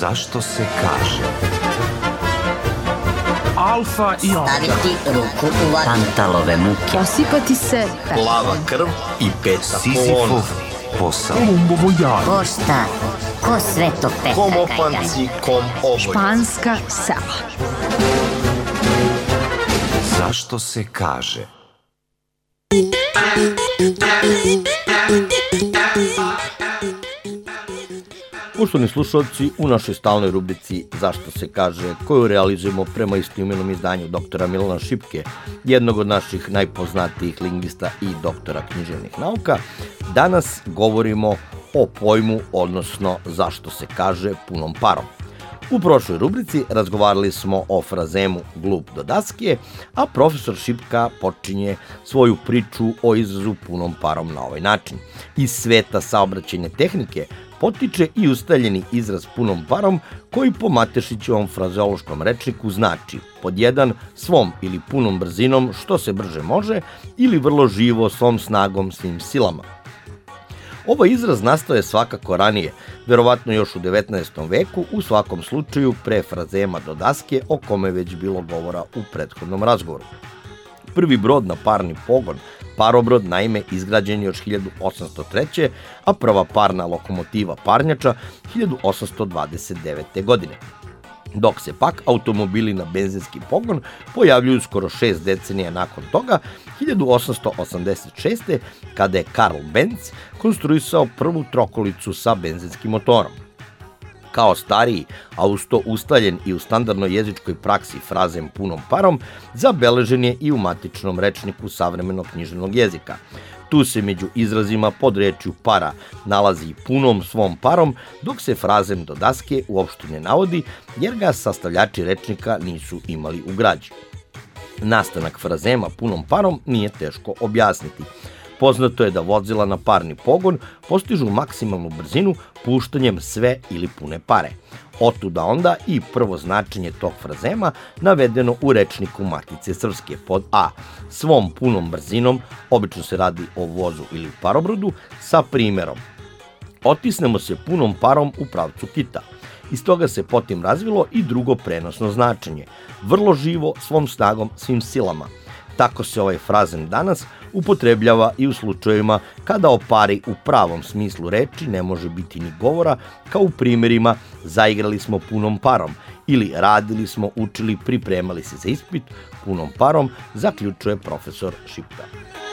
Zašto se kaže? Alfa i omega. Staviti ruku u vatru. Pantalove muke. Posipati se pepelom. Plava krv i peta Sizifov posao. Kolumbovo jaje. Ko šta? Ko sve to peta Kom kajga? opanci, kom oboj. Španska sela. Zašto se kaže? Poštovani slušalci, u našoj stalnoj rubrici Zašto se kaže, koju realizujemo prema istoimenom izdanju doktora Milana Šipke, jednog od naših najpoznatijih lingvista i doktora književnih nauka, danas govorimo o pojmu, odnosno zašto se kaže punom parom. U prošloj rubrici razgovarali smo o frazemu glup do daske, a profesor Šipka počinje svoju priču o izrazu punom parom na ovaj način. Iz sveta saobraćajne tehnike potiče i ustaljeni izraz punom parom koji po Matešićevom frazeološkom rečniku znači pod 1 svom ili punom brzinom što se brže može ili vrlo živo svom snagom svim silama. Ovaj izraz nastao je svakako ranije, verovatno još u 19. veku, u svakom slučaju pre frazema do daske o kome je već bilo govora u prethodnom razgovoru. Prvi brod na parni pogon, parobrod, naime, izgrađen je još 1803. a prva parna lokomotiva parnjača 1829. godine. Dok se pak automobili na benzinski pogon pojavljuju skoro 6 decenija nakon toga, 1886. kada je Karl Benz konstruisao prvu trokolicu sa benzinskim motorom. Kao stariji, a uz to ustaljen i u standardnoj jezičkoj praksi frazem punom parom, zabeležen je i u matičnom rečniku savremenog književnog jezika. Tu se među izrazima pod rečju para nalazi punom svom parom, dok se frazem do daske uopšte ne navodi, jer ga sastavljači rečnika nisu imali u građi. Nastanak frazema punom parom nije teško objasniti. Poznato je da vozila na parni pogon postižu maksimalnu brzinu puštanjem sve ili pune pare. Otuda onda i prvo značenje tog frazema navedeno u rečniku Matice srpske pod a. Svom punom brzinom, obično se radi o vozu ili parobrodu, sa primerom. Otisnemo se punom parom u pravcu kita. Iz toga se potim razvilo i drugo prenosno značenje. Vrlo živo, svom snagom, svim silama. Tako se ovaj frazem danas upotrebljava i u slučajevima kada o pari u pravom smislu reči ne može biti ni govora, kao u primjerima zaigrali smo punom parom ili radili smo, učili, pripremali se za ispit punom parom, zaključuje profesor Šipka.